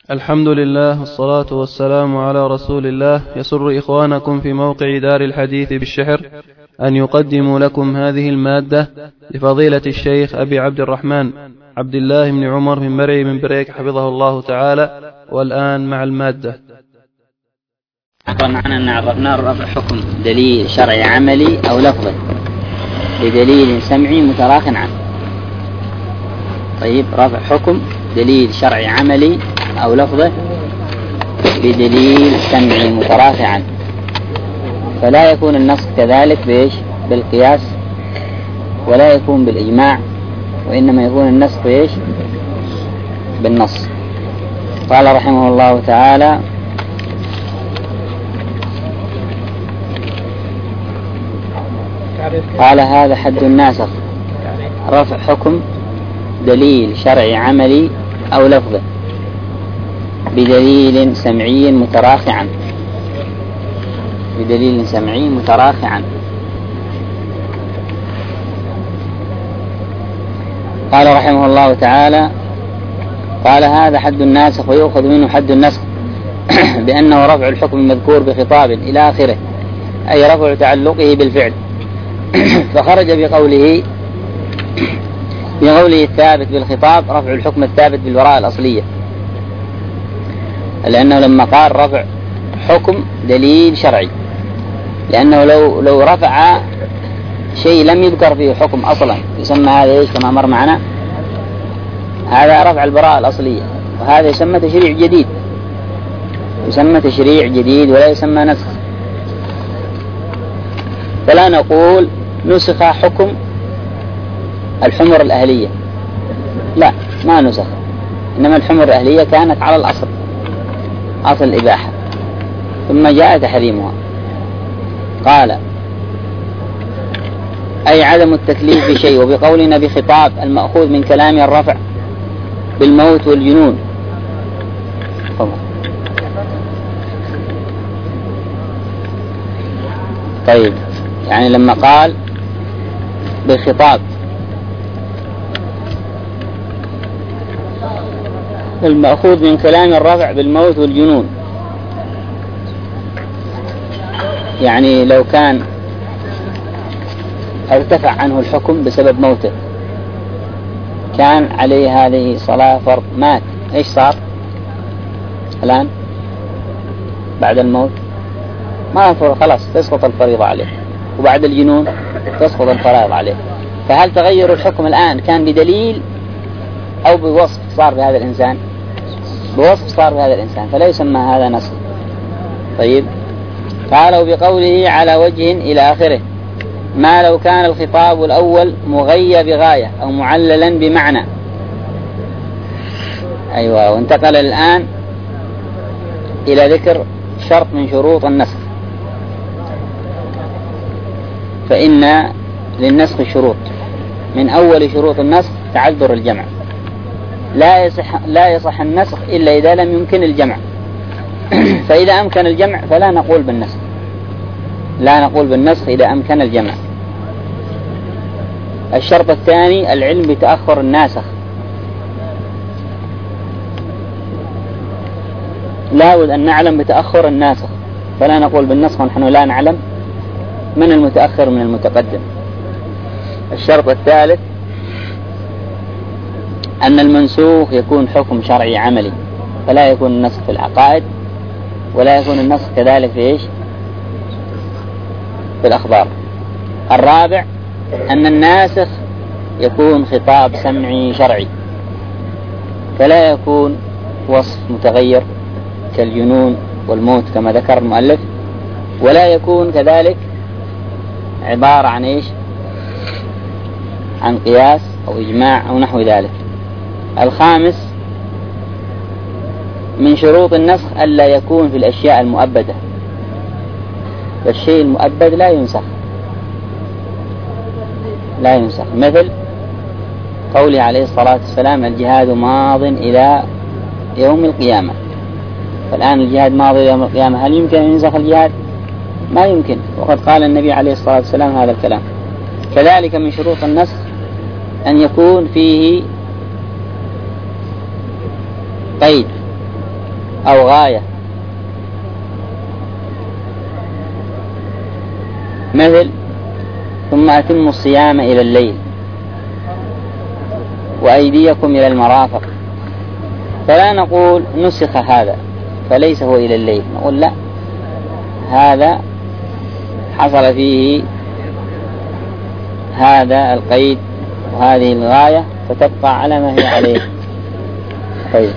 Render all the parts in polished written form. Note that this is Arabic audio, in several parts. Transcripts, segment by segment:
الحمد لله والصلاة والسلام على رسول الله. يسر إخوانكم في موقع دار الحديث بالشحر أن يقدموا لكم هذه المادة لفضيلة الشيخ أبي عبد الرحمن عبد الله بن عمر بن مرعي من بريك حفظه الله تعالى. والآن مع المادة. معنا أن عرفنا رفع حكم دليل شرعي عملي أو لفظي بدليل سمعي متراخ عنه. طيب، رفع حكم دليل شرعي عملي أو لفظه بدليل سمعي متراخ عنه، فلا يكون النص كذلك بالقياس ولا يكون بالإجماع، وإنما يكون النص بالنص. قال رحمه الله تعالى: قال هذا حد الناسخ، رفع حكم دليل شرعي عملي أو لفظه بدليل سمعي متراخ عنه. بدليل سمعي متراخ عنه. قال رحمه الله تعالى: قال هذا حد الناسخ ويؤخذ منه حد النسخ بأنه رفع الحكم المذكور بخطاب إلى آخره، أي رفع تعلقه بالفعل. فخرج بقوله الثابت بالخطاب رفع الحكم الثابت بالوراء الأصلية، لأنه لما قال رفع حكم دليل شرعي، لأنه لو رفع شيء لم يذكر فيه حكم أصلا يسمى هذا كما مر معنا، هذا رفع البراءة الأصلية، وهذا يسمى تشريع جديد، يسمى تشريع جديد ولا يسمى نسخ. فلا نقول نسخ حكم الحمر الأهلية، لا، ما نسخ، إنما الحمر الأهلية كانت على الأصل، أصل الإباحة، ثم جاء تحريمها. قال: أي عدم التكليف بشيء. وبقولنا بخطاب المأخوذ من كلام الرفع بالموت والجنون. طيب، يعني لما قال بالخطاب المأخوذ من كلام الرفع بالموت والجنون، يعني لو كان ارتفع عنه الحكم بسبب موته، كان عليه هذه صلاة فرض، مات، ايش صار الآن بعد الموت؟ ما خلاص تسقط الفريضة عليه، وبعد الجنون تسقط الفرائض عليه. فهل تغير الحكم الآن كان بدليل أو بوصف صار بهذا الإنسان؟ بوصف صار بهذا الإنسان، فلا يسمى هذا نسخ. طيب، قالوا بقوله على وجه إلى آخره، ما لو كان الخطاب الأول مغيى بغاية أو معللا بمعنى. أيوة، وانتقل الآن إلى ذكر شرط من شروط النسخ. فإن للنسخ شروط، من أول شروط النسخ تعذر الجمع، لا يصح النسخ إلا إذا لم يمكن الجمع. فإذا أمكن الجمع فلا نقول بالنسخ، لا نقول بالنسخ إذا أمكن الجمع. الشرط الثاني العلم بتأخر الناسخ، لا بد أن نعلم بتأخر الناسخ، فلا نقول بالنسخ ونحن لا نعلم من المتأخر من المتقدم. الشرط الثالث أن المنسوخ يكون حكم شرعي عملي، فلا يكون النسخ في العقائد، ولا يكون النسخ كذلك في في الأخبار. الرابع أن الناسخ يكون خطاب سمعي شرعي، فلا يكون وصف متغير كالجنون والموت كما ذكر المؤلف، ولا يكون كذلك عبارة عن قياس أو إجماع أو نحو ذلك. الخامس من شروط النسخ ألا يكون في الأشياء المؤبدة، فالشيء المؤبد لا ينسخ، مثل قوله عليه الصلاة والسلام: الجهاد ماض إلى يوم القيامة. فالآن الجهاد ماضي إلى يوم القيامة، هل يمكن أن ينسخ الجهاد؟ ما يمكن، وقد قال النبي عليه الصلاة والسلام هذا الكلام. كذلك من شروط النسخ أن يكون فيه قيد أو غاية، مثل ثم أتموا الصيام إلى الليل وأيديكم إلى المرافق، فلا نقول نسخ هذا فليس هو إلى الليل، نقول لا، هذا حصل فيه هذا القيد وهذه الغاية فتبقى على ما هي عليه. طيب،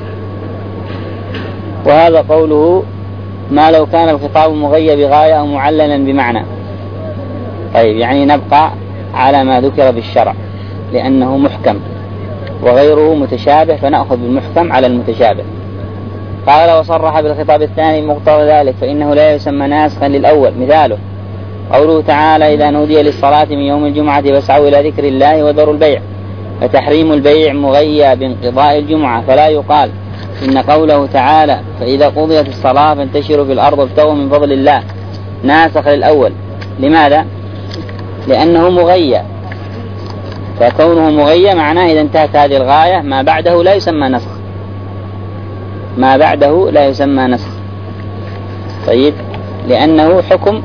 وهذا قوله ما لو كان الخطاب مغيب بغاية أو معللا بمعنى. طيب، يعني نبقى على ما ذكر بالشرع لأنه محكم وغيره متشابه، فنأخذ بالمحكم على المتشابه. قال وصرح بالخطاب الثاني مقتضى ذلك فإنه لا يسمى ناسخا للأول. مثاله قوله تعالى إذا نودي للصلاة من يوم الجمعة فاسعوا إلى ذكر الله وذروا البيع، فتحريم البيع مغيى بانقضاء الجمعة، فلا يقال إن قوله تعالى فإذا قضيت الصلاة فانتشروا في الأرض وابتغوا من فضل الله ناسخ للأول. لماذا؟ لأنه مغيى، فكونه مغيى معناه إذا انتهت هذه الغاية ما بعده لا يسمى نسخ، ما بعده لا يسمى نسخ. طيب، لأنه حكم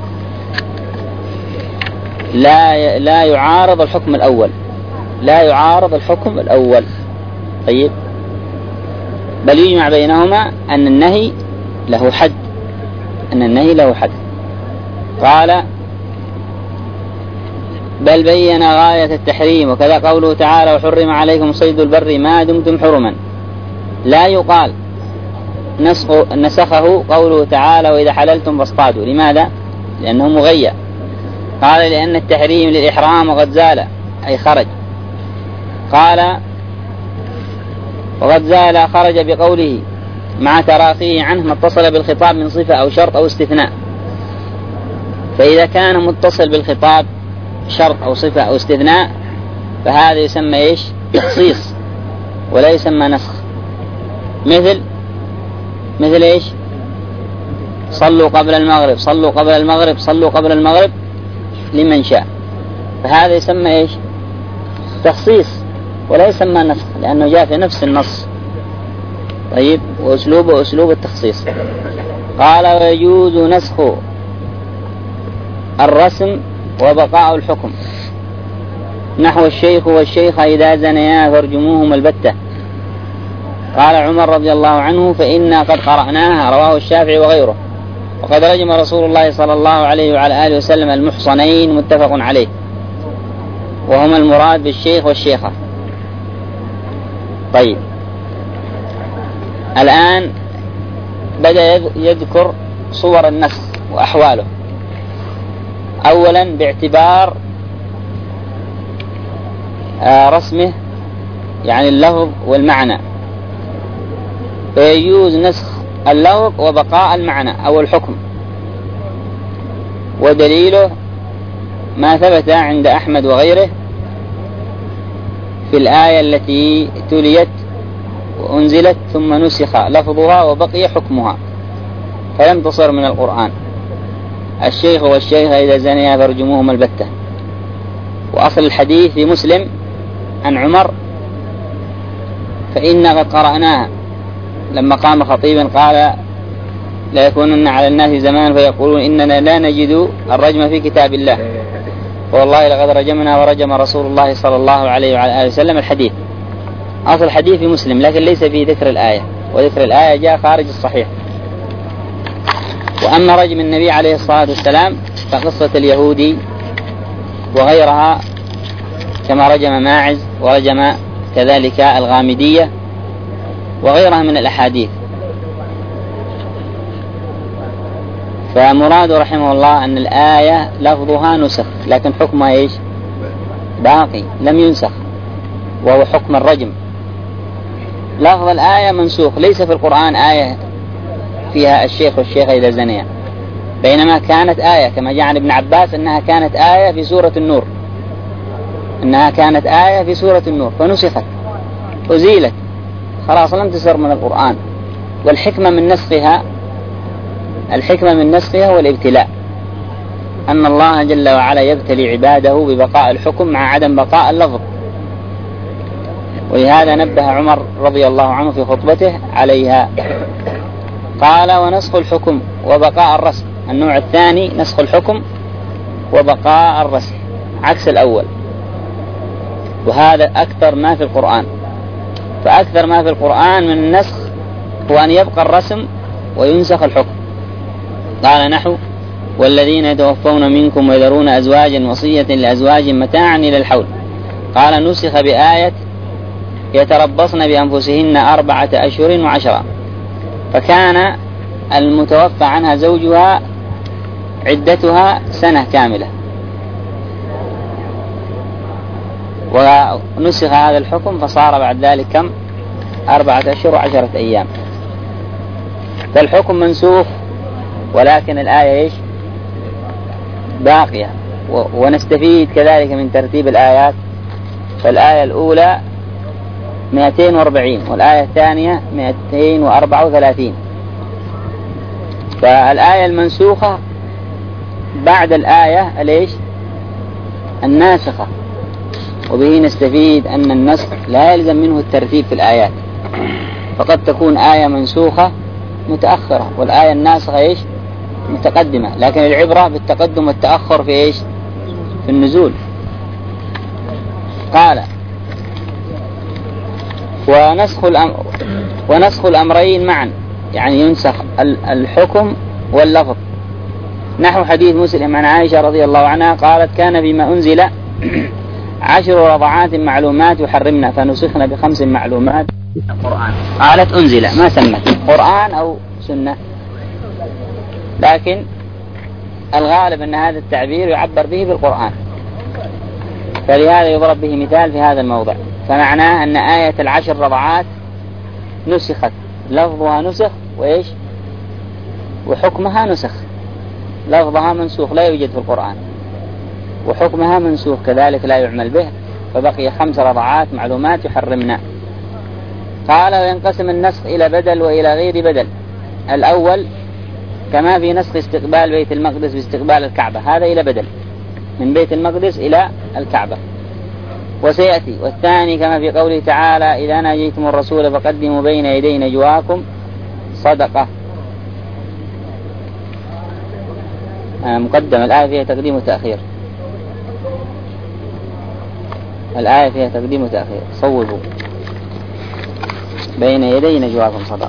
لا يعارض الحكم الأول، لا يعارض الحكم الأول. طيب، بل يجمع بينهما أن النهي له حد، أن النهي له حد. قال بل بين غاية التحريم، وكذا قوله تعالى وحرم عليكم صيد البر ما دمتم حرما. لا يقال نسخه قوله تعالى وإذا حللتم فاصطادوا. لماذا؟ لأنه مغيى. قال لأن التحريم للإحرام وقد زال أي خرج. قال وقد زال خرج بقوله مع تراخيه عنه ما اتصل بالخطاب من صفة أو شرط أو استثناء. فإذا كان متصل بالخطاب شرط أو صفة أو استثناء فهذا يسمى إيش؟ تخصيص ولا يسمى نسخ. مثل إيش؟ صلوا قبل المغرب، صلوا قبل المغرب، صلوا قبل المغرب لمن شاء، فهذا يسمى إيش؟ تخصيص ولا يسمى نسخ لأنه جاء في نفس النص. طيب، وأسلوبه أسلوب التخصيص. قال ويجوز نسخ الرسم وبقاء الحكم، نحو الشيخ والشيخ إذا زنيا فارجموهما البتة. قال عمر رضي الله عنه فإنا قد قرأناها، رواه الشافعي وغيره. وقد رجم رسول الله صلى الله عليه وعلى آله وسلم المحصنين، متفق عليه، وهما المراد بالشيخ والشيخة. طيب، الآن بدأ يذكر صور النسخ وأحواله. أولا باعتبار رسمه يعني اللفظ والمعنى، فيجوز نسخ اللفظ وبقاء المعنى أو الحكم. ودليله ما ثبت عند أحمد وغيره في الآية التي تليت وأنزلت ثم نسخ لفظها وبقي حكمها فلم تصر من القرآن، الشيخ والشيخة إذا زنيا فارجموهما البتة. وأصل الحديث في مسلم عن عمر فإنا قد قرأناها، لما قام خطيبا قال لا يكونن على الناس زمان فيقولون إننا لا نجد الرجم في كتاب الله، والله لقد رجمنا ورجم رسول الله صلى الله عليه وعلى آله وسلم. الحديث أصل الحديث في مسلم لكن ليس فيه ذكر الآية، وذكر الآية جاء خارج الصحيح. وأما رجم النبي عليه الصلاة والسلام فقصة اليهودي وغيرها كما رجم ماعز ورجم كذلك الغامدية وغيرها من الأحاديث. فمراد رحمه الله أن الآية لفظها نسخ لكن حكمها إيش؟ باقي لم ينسخ، وهو حكم الرجم. لفظ الآية منسوخ، ليس في القرآن آية فيها الشيخ والشيخة إذا زنيا، بينما كانت آية كما جاء عن ابن عباس أنها كانت آية في سورة النور، أنها كانت آية في سورة النور فنسخت أزيلت خلاص لم تسر من القرآن. والحكمة من نسخها، الحكمة من نسخها والابتلاء، أن الله جل وعلا يبتلي عباده ببقاء الحكم مع عدم بقاء اللفظ. ولهذا نبه عمر رضي الله عنه في خطبته عليها. قال ونسخ الحكم وبقاء الرسم. النوع الثاني نسخ الحكم وبقاء الرسم عكس الأول، وهذا أكثر ما في القرآن. فأكثر ما في القرآن من النسخ هو أن يبقى الرسم وينسخ الحكم. قال نحو والذين يتوفون منكم ويذرون أزواجا وصية لأزواج متاعا إلى الحول. قال نسخ بآية يتربصن بأنفسهن 4 أشهر و10. فكان المتوفى عنها زوجها عدتها سنة كاملة، ونسخ هذا الحكم فصار بعد ذلك كم؟ 4 أشهر و10 أيام. فالحكم منسوخ ولكن الآية إيش؟ باقية. ونستفيد كذلك من ترتيب الآيات. فالآية الأولى 240 والآية الثانية 234. فالآية المنسوخة بعد الآية ليش؟ الناسخة. وبه نستفيد أن النسخ لا يلزم منه الترتيب في الآيات، فقد تكون آية منسوخة متأخرة والآية الناسخة إيش؟ متقدمة، لكن العبرة بالتقدم والتأخر في إيش؟ في النزول. قال ونسخ الأمرين معا، يعني ينسخ الحكم واللفظ. نحو حديث مسلم عن عائشة رضي الله عنها قالت كان بما أنزل 10 رضعات معلومات يحرمنا فنسخنا ب5 معلومات القرآن. قالت أنزل، ما سمت قرآن أو سنة، لكن الغالب أن هذا التعبير يعبر به بالقرآن، فلهذا يضرب به مثال في هذا الموضع. فمعناه أن آية 10 رضعات نسخت، لفظها نسخ وإيش؟ وحكمها نسخ. لفظها منسوخ لا يوجد في القرآن، وحكمها منسوخ كذلك لا يعمل به، فبقي 5 رضعات معلومات يحرمنا. قال وينقسم النسخ إلى بدل وإلى غير بدل. الأول كما في نسخ استقبال بيت المقدس باستقبال الكعبة، هذا إلى بدل من بيت المقدس إلى الكعبة وسيأتي. والثاني كما في قوله تعالى إذا ناجيتم الرسول فقدموا بين يدي نجواكم صدقة. مقدم، الآية فيها تقديم وتأخير، الآية فيها تقديم وتأخير. صوبوا بين يدي نجواكم صدقة.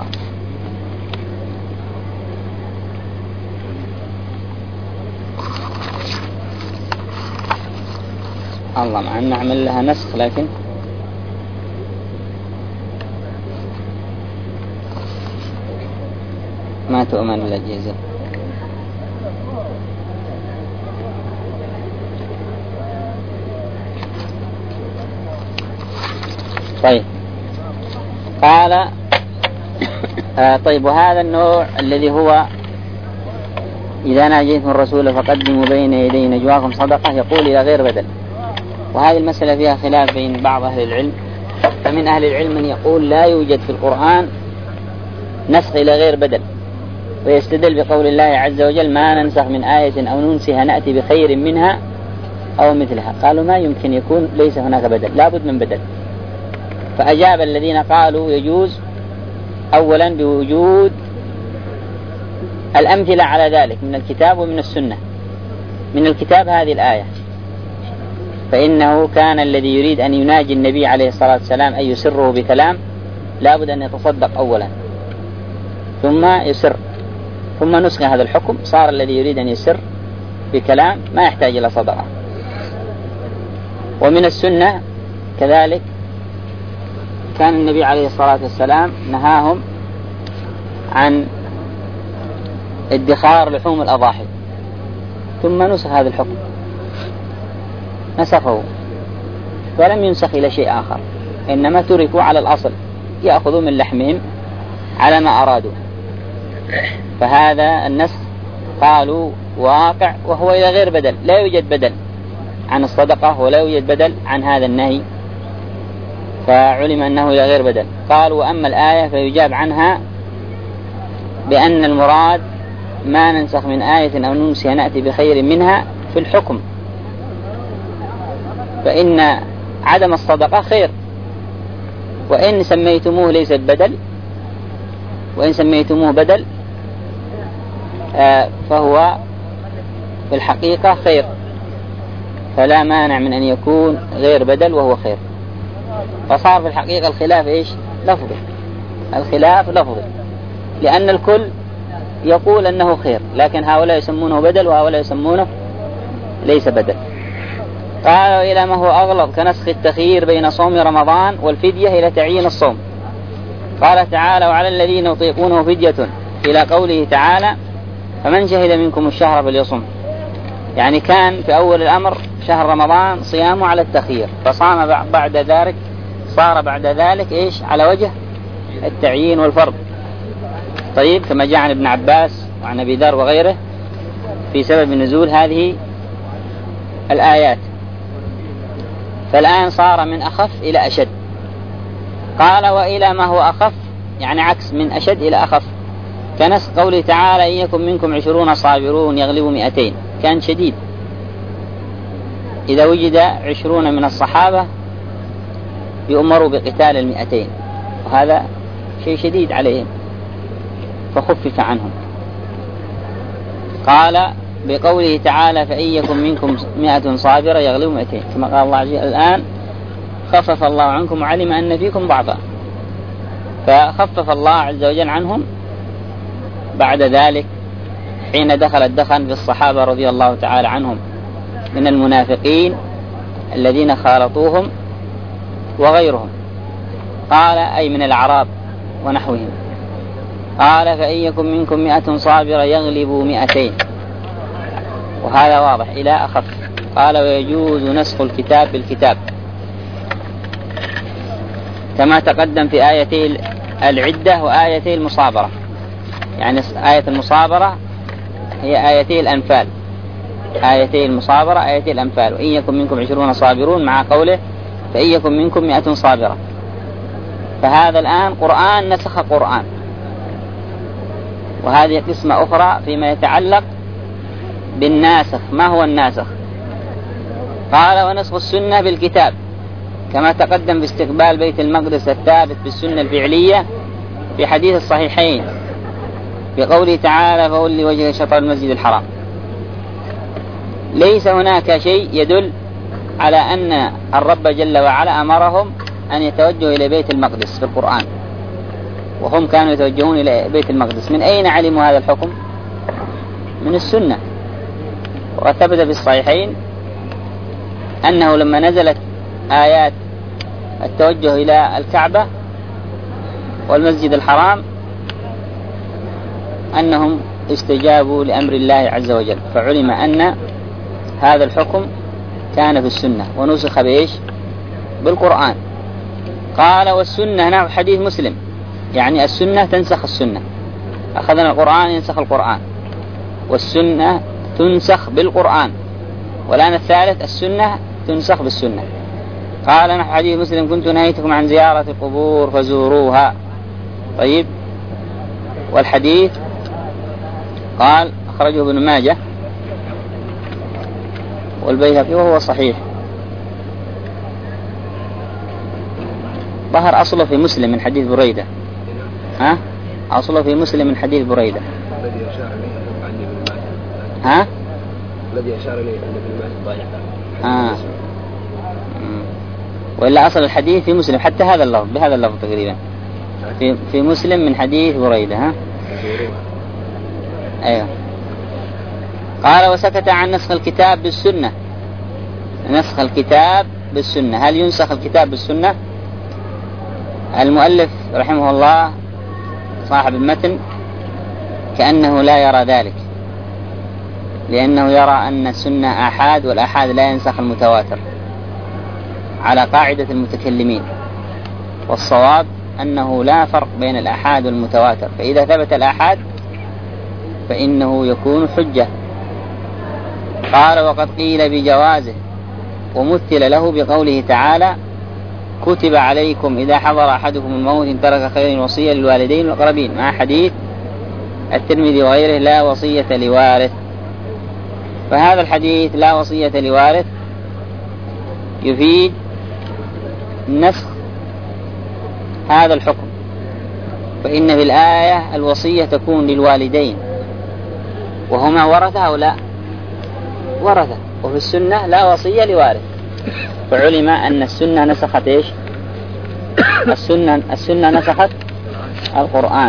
الله، مع أن نعمل لها نسخ لكن ما تؤمن الأجهزة. طيب قال طيب وهذا النوع الذي هو إذا ناجيتم الرسول فقدموا بين يدي نجواكم صدقة يقول إلى غير بدل. وهذه المسألة فيها خلاف بين بعض أهل العلم، فمن أهل العلم من يقول لا يوجد في القرآن نسخ إلى غير بدل، ويستدل بقول الله عز وجل ما ننسخ من آية أو ننسها نأتي بخير منها أو مثلها. قالوا ما يمكن يكون ليس هناك بدل، لا بد من بدل. فأجاب الذين قالوا يجوز أولا بوجود الأمثلة على ذلك من الكتاب ومن السنة. من الكتاب هذه الآية، فإنه كان الذي يريد أن يناجي النبي عليه الصلاة والسلام أن يسره بكلام لا بد أن يتصدق أولا ثم يسر، ثم نسخ هذا الحكم، صار الذي يريد أن يسر بكلام ما يحتاج إلى صدقة. ومن السنة كذلك كان النبي عليه الصلاة والسلام نهاهم عن ادخار لحوم الأضاحي، ثم نسخ هذا الحكم، نسخه ولم ينسخ إلى شيء آخر، إنما تركوا على الأصل يأخذوا من لحمهم على ما أرادوا. فهذا النسخ قالوا واقع وهو إلى غير بدل، لا يوجد بدل عن الصدقة ولا يوجد بدل عن هذا النهي، فعلم أنه إلى غير بدل. قالوا وأما الآية فيجاب عنها بأن المراد ما ننسخ من آية أو ننسها نأتي بخير منها في الحكم، فإن عدم الصدقة خير، وإن سميتموه ليست بدل، وإن سميتموه بدل فهو في الحقيقة خير، فلا مانع من أن يكون غير بدل وهو خير. فصار في الحقيقة الخلاف إيش؟ لفظي، الخلاف لفظي، لأن الكل يقول أنه خير، لكن هؤلاء يسمونه بدل وهؤلاء يسمونه ليس بدل. قال إلى ما هو أغلظ كنسخ التخيير بين صوم رمضان والفدية إلى تعيين الصوم. قال تعالى: وعلى الذين يطيقونه فدية، إلى قوله تعالى: فمن شهد منكم الشهر فليصم. يعني كان في أول الأمر شهر رمضان صيامه على التخيير، فصام بعد ذلك، صار بعد ذلك إيش؟ على وجه التعيين والفرض. طيب، كما جاء عن ابن عباس وعن أبي ذر وغيره في سبب نزول هذه الآيات. فالآن صار من أخف إلى أشد. قال: وإلى ما هو أخف، يعني عكس من أشد إلى أخف، كنسخ قوله تعالى: إن يكن منكم 20 صابرون يغلبوا 200. كان شديد، إذا وجد 20 من الصحابة يؤمروا بقتال 200، وهذا شيء شديد عليهم، فخفف عنهم. قال بقوله تعالى: فإن يكن منكم 100 صابرة يغلبوا 200، كما قال الله عز وجل: الآن خفف الله عنكم وعلم أن فيكم ضعفا، فخفف الله عز وجل عنهم. بعد ذلك حين دخل الدخن بالصحابة رضي الله تعالى عنهم من المنافقين الذين خالطوهم وغيرهم، قال: أي من الأعراب ونحوهم، قال: فإن يكن منكم 100 صابرة يغلبوا 200، وهذا واضح إلى أخف. قال: ويجوز نسخ الكتاب بالكتاب، كما تقدم في آيتي العدة وآيتي المصابرة. يعني آية المصابرة هي آيتي الأنفال، آيتي المصابرة آيتي الأنفال. وإن يكن منكم 20 صابرون، مع قوله: فإن يكن منكم 100 صابرة. فهذا الآن قرآن نسخ قرآن. وهذه قسمة أخرى فيما يتعلق بالناسخ. ما هو الناسخ؟ قال: ونسخ السنة بالكتاب، كما تقدم باستقبال بيت المقدس الثابت بالسنة الفعلية في حديث الصحيحين بقوله تعالى: فولي وجهك شطر المسجد الحرام. ليس هناك شيء يدل على أن الرب جل وعلا أمرهم أن يتوجهوا إلى بيت المقدس في القرآن، وهم كانوا يتوجهون إلى بيت المقدس. من أين علموا هذا الحكم؟ من السنة. وثبت بالصحيحين أنه لما نزلت آيات التوجه إلى الكعبة والمسجد الحرام أنهم استجابوا لأمر الله عز وجل، فعلم أن هذا الحكم كان في السنة ونسخ بإيش؟ بالقرآن. قال: والسنة نحو حديث مسلم، يعني السنة تنسخ السنة. أخذنا القرآن ينسخ القرآن، والسنة تنسخ بالقرآن، والآن الثالث السنة تنسخ بالسنة. قال: نحو حديث مسلم: كنت نهيتكم عن زيارة القبور فزوروها. طيب، والحديث قال: أخرجه ابن ماجه والبيهقي وهو صحيح. ظهر أصله في مسلم من حديث بريدة. أصله في مسلم من حديث بريدة. الذي أشار إليه عني ابن ماجه. الذي أشار إليه أن ابن ماجه ضايع. وإلا أصل الحديث في مسلم حتى هذا اللفظ، بهذا اللفظ تقريبا في مسلم من حديث بريدة. أيوه. قال: وسكت عن نسخ الكتاب بالسنة. نسخ الكتاب بالسنة، هل ينسخ الكتاب بالسنة؟ المؤلف رحمه الله صاحب المتن كأنه لا يرى ذلك، لأنه يرى أن السنة آحاد، والآحاد لا ينسخ المتواتر على قاعدة المتكلمين، والصواب أنه لا فرق بين الآحاد والمتواتر، فإذا ثبت الآحاد فإنه يكون حجة. قال: وقد قيل بجوازه، ومثل له بقوله تعالى: كتب عليكم إذا حضر أحدكم الموت إن ترك خيرا الوصية للوالدين والأقربين، مع حديث الترمذي وغيره: لا وصية لوارث. فهذا الحديث لا وصية لوارث يفيد نسخ هذا الحكم، فإن في الآية الوصية تكون للوالدين وهما ورثة أو لا؟ ورثة. وفي السنة لا وصية لوارث، فعلم أن السنة نسخت إيش؟ السنة نسخت القرآن.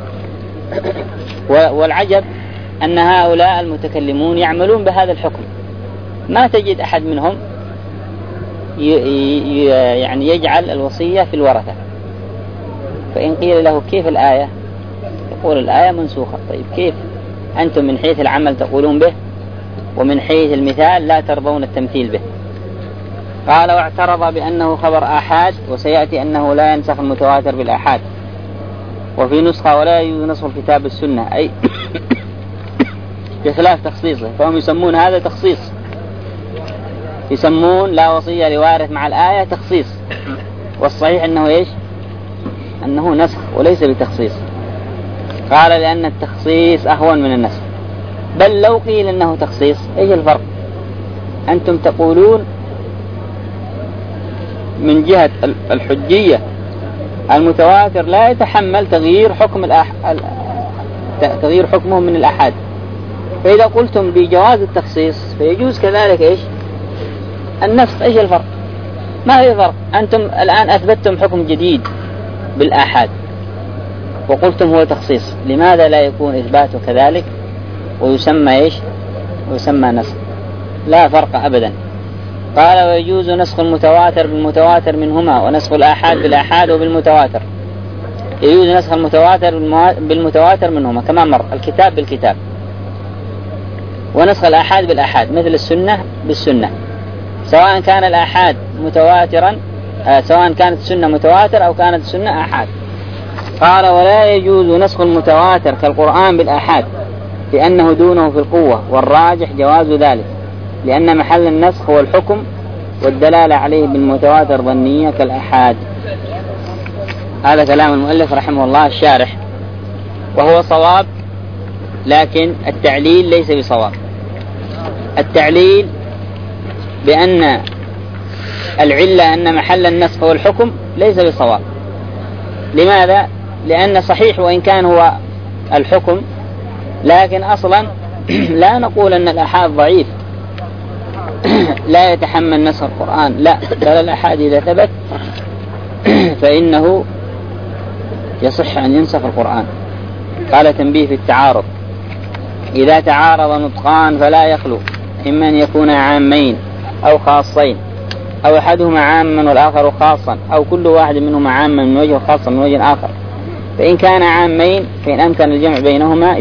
والعجب أن هؤلاء المتكلمون يعملون بهذا الحكم، ما تجد أحد منهم يعني يجعل الوصية في الورثة. فإن قيل له كيف الآية؟ يقول الآية منسوخة. طيب كيف أنتم من حيث العمل تقولون به ومن حيث المثال لا ترضون التمثيل به؟ قال واعترض بأنه خبر آحاد، وسيأتي أنه لا ينسخ المتواتر بالآحاد. وفي نسخة ولا يجوز نسخ الكتاب بالسنة، أي بخلاف تخصيصه، فهم يسمون هذا تخصيص، يسمون لا وصية لوارث مع الآية تخصيص، والصحيح أنه إيش؟ أنه نسخ وليس بتخصيص. قال لأن التخصيص أهون من النسخ. بل لو قيل أنه تخصيص إيش الفرق؟ أنتم تقولون من جهة الحجية المتواتر لا يتحمل تغيير حكمه من الآحاد، فإذا قلتم بجواز التخصيص فيجوز كذلك إيش؟ النسخ. إيش الفرق؟ ما هي فرق. أنتم الآن أثبتتم حكم جديد بالآحاد وقلتم هو تخصيص، لماذا لا يكون إثباته كذلك ويسمى إيش؟ ويسمى نسخ؟ لا فرق أبدا. قال ويجوز نسخ المتواتر بالمتواتر منهما ونسخ الآحاد بالآحاد وبالمتواتر. يجوز نسخ المتواتر بالمتواتر منهما كما مر، الكتاب بالكتاب، ونسخ الآحاد بالآحاد مثل السنة بالسنة، سواء كان الآحاد متواترا سواء كانت السنة متواتر أو كانت السنة آحاد. قال ولا يجوز نسخ المتواتر كالقرآن بالآحاد لأنه دونه في القوة، والراجح جواز ذلك لأن محل النسخ هو الحكم، والدلالة عليه بالمتواتر ظنية كالآحاد. هذا كلام المؤلف رحمه الله الشارح، وهو صواب، لكن التعليل ليس بصواب. التعليل بأن العلة أن محل النسخ هو الحكم ليس بصواب. لماذا؟ لأن صحيح وإن كان هو الحكم، لكن أصلا لا نقول أن الآحاد ضعيف لا يتحمل نسخ القرآن، لا، بل الآحاد إذا ثبت فإنه يصح أن ينسخ القرآن. قال تنبيه في التعارض: إذا تعارض نطقان فلا يخلو إما أن يكون عامين أو خاصين، أو أحدهما عاما والآخر خاصا، أو كل واحد منهما عاما من وجه خاصا من وجه آخر. فإن كان عامين فإن أمكن الجمع بينهما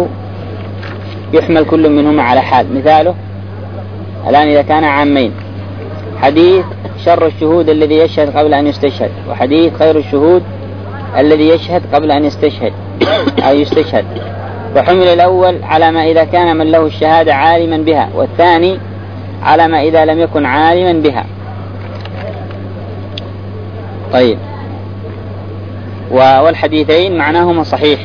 يحمل كل منهما على حال. مثاله الآن إذا كان عامين: حديث شر الشهود الذي يشهد قبل أن يستشهد، وحديث خير الشهود الذي يشهد قبل أن يستشهد أو يستشهد. فحمل الأول على ما إذا كان من له الشهادة عالما بها، والثاني على ما إذا لم يكن عالما بها. طيب، والحديثين معناهما صحيح،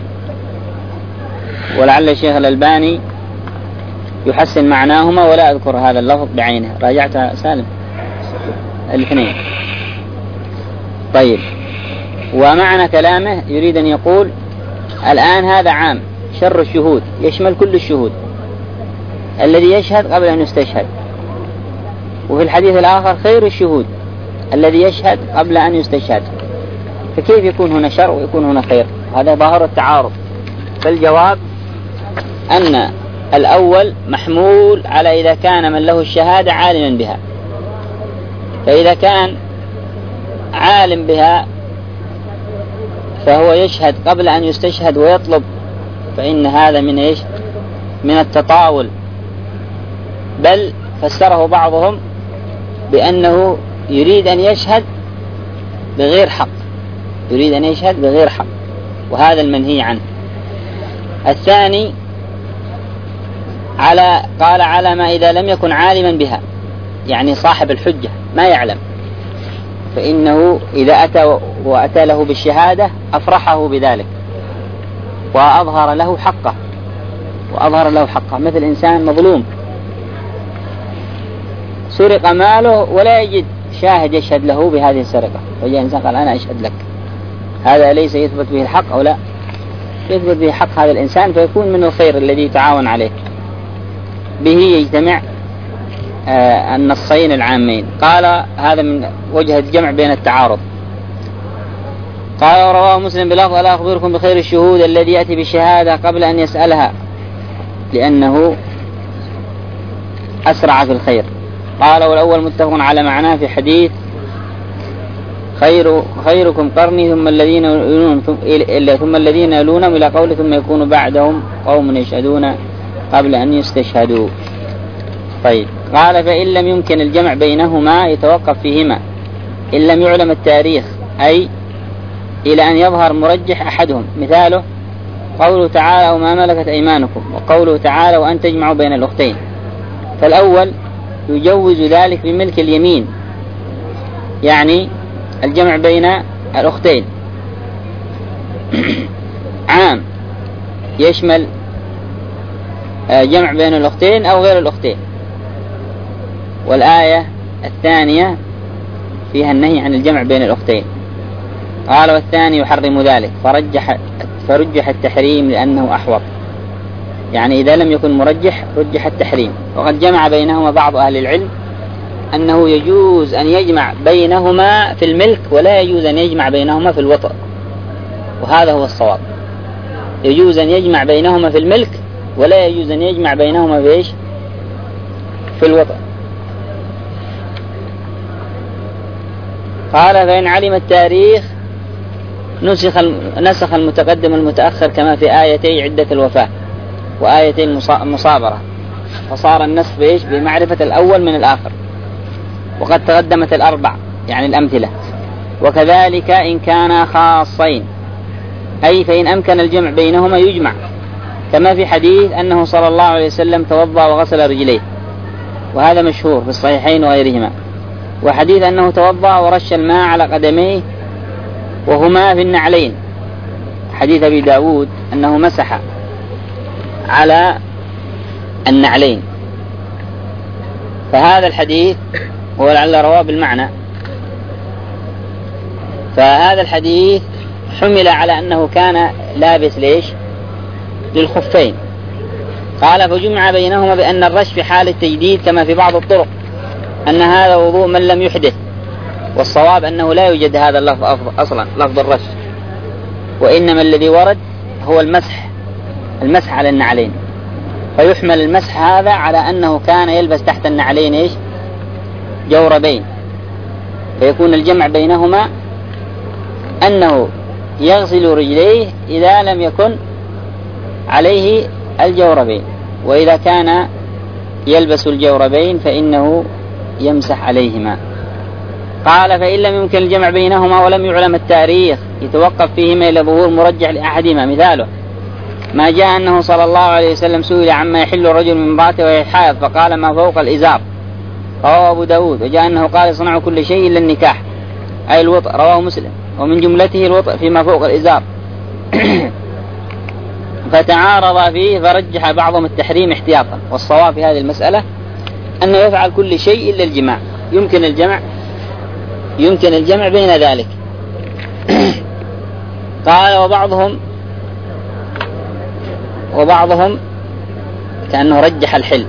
ولعل الشيخ الألباني يحسن معناهما، ولا أذكر هذا اللفظ بعينه، راجعت سالم الاثنين. طيب، ومعنى كلامه يريد أن يقول الآن هذا عام، شر الشهود يشمل كل الشهود الذي يشهد قبل أن يستشهد، وفي الحديث الآخر خير الشهود الذي يشهد قبل أن يستشهد. فكيف يكون هنا شر ويكون هنا خير؟ هذا ظاهر التعارض. فالجواب أن الأول محمول على إذا كان من له الشهادة عالما بها، فإذا كان عالم بها فهو يشهد قبل أن يستشهد ويطلب، فإن هذا من إيش؟ من التطاول. بل فسره بعضهم بأنه يريد أن يشهد بغير حق، يريد أن يشهد بغير حق، وهذا المنهي عنه. الثاني قال على ما إذا لم يكن عالما بها، يعني صاحب الحجة ما يعلم، فإنه إذا أتى له بالشهادة أفرحه بذلك وأظهر له حقه، مثل إنسان مظلوم سرق ماله ولا يجد شاهد يشهد له بهذه السرقة، فجاء إنسان قال أنا أشهد لك، هذا ليس يثبت به الحق أو لا؟ يثبت به حق هذا الإنسان فيكون من الخير الذي يتعاون عليه، به يجتمع النصين العامين. قال هذا من وجه الجمع بين التعارض. قال ورواه مسلم بلفظ ألا أخبركم بخير الشهود الذي يأتي بالشهادة قبل أن يسألها لأنه أسرع في الخير. قال والأول متفق على معناه في حديث خيركم قرني ثم الذين يلونهم إلى قول ثم يكون بعدهم قوم يشهدون قبل أن يستشهدوا. طيب قال فإن لم يمكن الجمع بينهما يتوقف فيهما إن لم يعلم التاريخ، أي إلى أن يظهر مرجح أحدهم، مثاله قوله تعالى وما ملكت أيمانكم، وقوله تعالى وأن تجمعوا بين الأختين. فالأول يجوز ذلك بملك اليمين، يعني الجمع بين الأختين عام يشمل جمع بين الأختين أو غير الأختين. والآية الثانية فيها النهي عن الجمع بين الأختين. قال والثاني يحرم ذلك فرجح التحريم لأنه أحوط، يعني إذا لم يكن مرجح رجح التحريم. وقد جمع بينهما بعض أهل العلم أنه يجوز أن يجمع بينهما في الملك ولا يجوز أن يجمع بينهما في الوطء، وهذا هو الصواب. يجوز أن يجمع بينهما في الملك ولا يجوز أن يجمع بينهما بإيش؟ في الوطء. قال فإن علم التاريخ نسخ المتقدم المتأخر كما في آيتي عدة الوفاة وآيتي المصابرة، فصار النسخ بإيش؟ بمعرفة الأول من الآخر. وقد تقدمت الأربع يعني الأمثلة. وكذلك إن كانا خاصين، أي فإن أمكن الجمع بينهما يجمع، كما في حديث أنه صلى الله عليه وسلم توضأ وغسل رجليه، وهذا مشهور في الصحيحين وغيرهما. وحديث أنه توضأ ورش الماء على قدميه وهما في النعلين، حديث أبي داود أنه مسح على النعلين. فهذا الحديث هو لعل رواه بالمعنى، فهذا الحديث حمل على أنه كان لابس ليش؟ للخفين. قال فجمع بينهما بأن الرش في حال التجديد كما في بعض الطرق أن هذا وضوء من لم يحدث، والصواب أنه لا يوجد هذا اللفظ أصلا لفظ الرش، وإنما الذي ورد هو المسح على النعلين. فيحمل المسح هذا على أنه كان يلبس تحت النعلين إيش؟ جوربين، فيكون الجمع بينهما أنه يغسل رجليه إذا لم يكن عليه الجوربين، وإذا كان يلبس الجوربين فإنه يمسح عليهما. قال فإن لم يمكن الجمع بينهما ولم يعلم التاريخ يتوقف فيهما إلى ظهور مرجح لأحدهما، مثاله ما جاء أنه صلى الله عليه وسلم سئل عما يحل الرجل من امرأته وهي حائض فقال ما فوق الإزار، رواه أبو داود. وجاء أنه قال يصنع كل شيء إلا النكاح أي الوطء، رواه مسلم، ومن جملته الوطء فيما فوق الإزار. فتعارض فيه فرجح بعضهم التحريم احتياطا، والصواب في هذه المسألة أنه يفعل كل شيء إلا الجماع، يمكن الجمع بين ذلك. قال وبعضهم كأنه رجح الحل.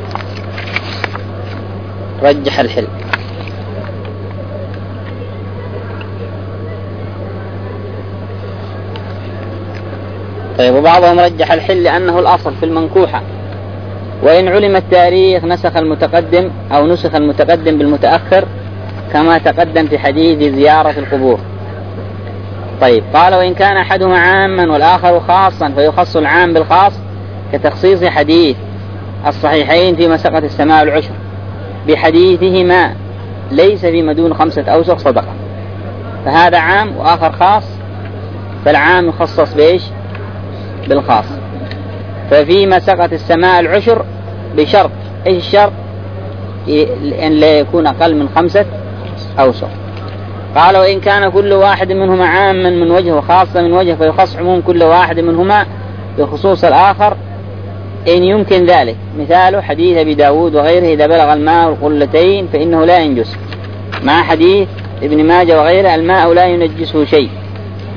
طيب وبعضهم رجح الحل لأنه الأصل في المنكوحة. وإن علم التاريخ نسخ المتقدم بالمتأخر كما تقدم في حديث زيارة القبور. طيب قال وإن كان أحدهما عاما والآخر خاصا فيخص العام بالخاص كتخصيص حديث الصحيحين فيما سقط السماء العشر بحديثهما ليس فيما دون 5 أوسق صدقة، فهذا عام وآخر خاص، فالعام يخصص بإيش؟ بالخاص. ففيما سقط السماء العشر بشرط، إيش الشرط؟ أن لا يكون أقل من 5 أوسق. قال وإن كان كل واحد منهما عاما من وجه وخاصا من وجه فيخص عموم كل واحد منهما بخصوص الآخر إن يمكن ذلك، مثاله حديث أبي داود وغيره إذا بلغ الماء القلتين فإنه لا ينجس، مع حديث ابن ماجه وغيره الماء لا ينجسه شيء.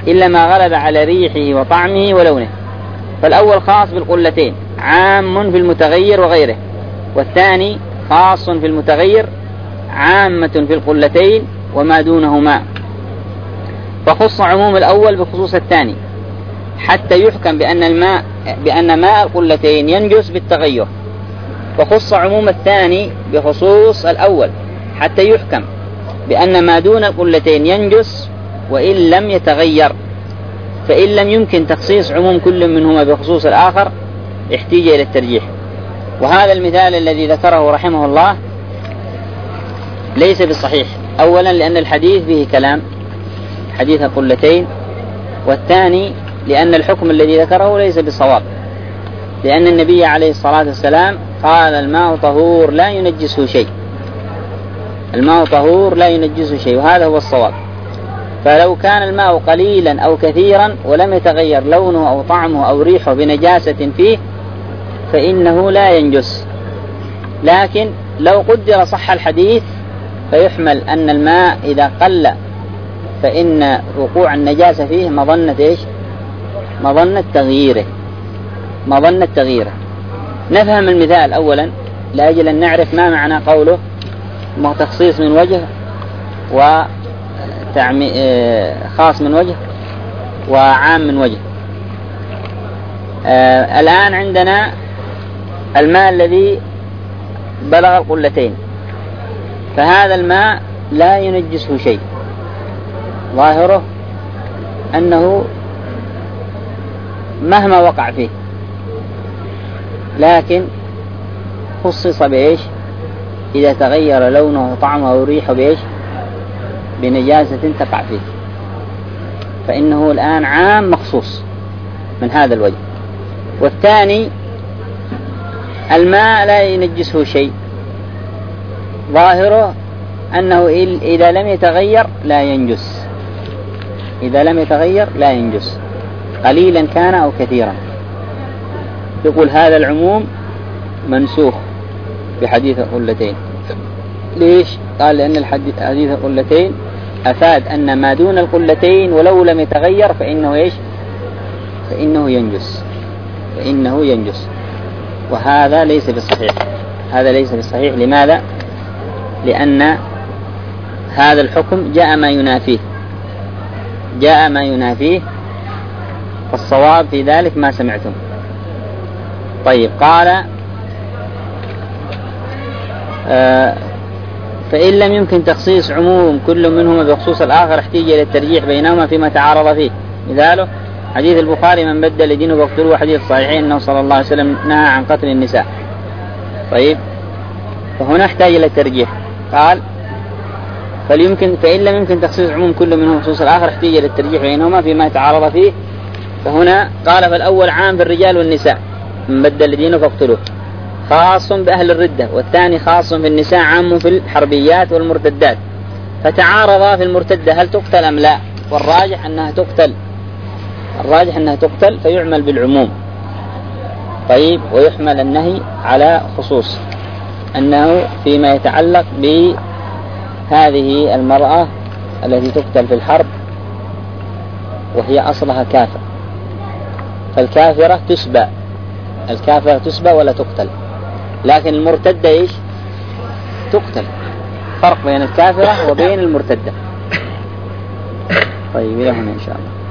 إلا ما غلب على ريحه وطعمه ولونه. فالأول خاص بالقلتين عام في المتغير وغيره، والثاني خاص في المتغير عامة في القلتين وما دونهما. فخص عموم الأول بخصوص الثاني حتى يحكم بأن ماء القلتين ينجس بالتغير، وخص عموم الثاني بخصوص الأول حتى يحكم بأن ما دون القلتين ينجس وإن لم يتغير، فإن لم يمكن تخصيص عموم كل منهما بخصوص الآخر احتاج إلى الترجيح. وهذا المثال الذي ذكره رحمه الله ليس بالصحيح، أولا لأن الحديث فيه كلام حديث القلتين، والثاني لأن الحكم الذي ذكره ليس بالصواب، لأن النبي عليه الصلاة والسلام قال الماء طهور لا ينجسه شيء، الماء طهور لا ينجسه شيء، وهذا هو الصواب. فلو كان الماء قليلا أو كثيرا ولم يتغير لونه أو طعمه أو ريحه بنجاسة فيه فإنه لا ينجس. لكن لو قدر صح الحديث فيحمل أن الماء إذا قل فإن وقوع النجاسة فيه مظنة إيش؟ مظنة تغييره. نفهم المثال أولا لأجل أن نعرف ما معنى قوله تخصيص من وجه خاص من وجه وعام من وجه. الآن عندنا الماء الذي بلغ القلتين، فهذا الماء لا ينجسه شيء، ظاهره أنه مهما وقع فيه، لكن خصص بإيش؟ إذا تغير لونه وطعمه أو ريحه بإيش؟ بنجاسة تقع فيه، فإنه الآن عام مخصوص من هذا الوجه. والثاني الماء لا ينجسه شيء، ظاهره أنه إذا لم يتغير لا ينجس، إذا لم يتغير لا ينجس قليلا كان أو كثيرا. يقول هذا العموم منسوخ بحديث القلتين. ليش؟ قال لأن حديث القلتين أفاد أن ما دون القلتين ولو لم يتغير فإنه إيش؟ فإنه ينجس. وهذا ليس بالصحيح، هذا ليس بالصحيح. لماذا؟ لأن هذا الحكم جاء ما ينافيه، فالصواب في ذلك ما سمعتم. طيب، قال فإن لم يمكن تخصيص عموم كل منهما بخصوص الآخر احتاج إلى الترجيح بينهما فيما تعارض فيه. مثاله حديث البخاري من بدل دينه فاقتلوه، وحديث الصحيحين أنه صلى الله عليه وسلم نهى عن قتل النساء. طيب، فهنا احتاج إلى الترجيح. قال فإن لم يمكن تخصيص عموم كل منهما بخصوص الآخر احتاج إلى الترجيح بينهما فيما تعارض فيه. فهنا قال فالأول عام في الرجال والنساء من بدل دينه فاقتلوه، خاص بأهل الردة، والثاني خاص في النساء عام في الحربيات والمرتدات. فتعارضا في المرتدة هل تقتل أم لا؟ والراجح أنها تقتل، فيعمل بالعموم. طيب، ويحمل النهي على خصوص أنه فيما يتعلق بهذه المرأة التي تقتل في الحرب وهي أصلها كافر، فالكافرة تسبى ولا تقتل، لكن المرتدة إيش؟ تقتل. فرق بين الكافرة وبين المرتدة. طيب، إلى هنا إن شاء الله.